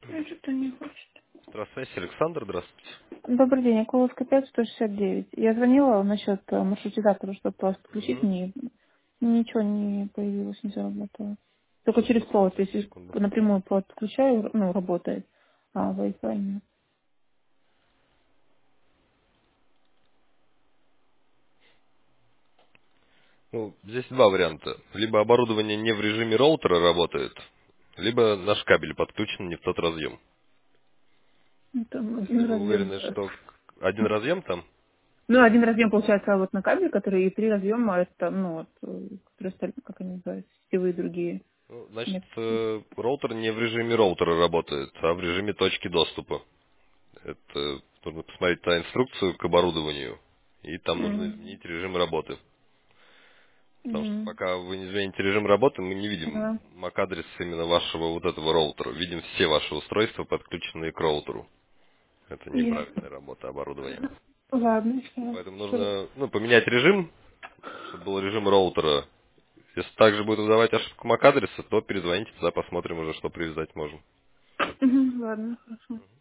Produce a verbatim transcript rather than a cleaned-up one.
Ну, что-то не хочет. Здравствуйте, Александр, здравствуйте. Добрый день, Акуловская пять, сто шестьдесят девять. Я звонила насчет э, маршрутизатора, чтобы вас подключить, Угу. мне ничего не появилось, не заработало. Только через провод, то есть Секунду. напрямую провод подключаю, ну, работает, а Wi-Fi нет. Ну, здесь два варианта. Либо оборудование не в режиме роутера работает, либо наш кабель подключен не в тот разъем. Ну, там Если один вы разъем. уверены, что один разъем там, Ну, один разъем, получается, вот на кабель, который, и три разъема, это, ну, вот, э, которые остальные, как они называются, сетевые другие. ну, значит, Нет. э, роутер не в режиме роутера работает, а в режиме точки доступа. Это нужно посмотреть на инструкцию к оборудованию, и там нужно М, изменить режим работы. Потому что м, пока вы не измените режим работы, мы не видим да. MAC-адрес именно вашего вот этого роутера. Видим все ваши устройства, подключенные к роутеру. Это Ясно. неправильная работа оборудования. Ладно, все. Поэтому нужно ну, поменять режим, чтобы был режим роутера. Если также будет выдавать ошибку MAC-адреса, то перезвоните, туда посмотрим уже, что привязать можем. Ладно, хорошо.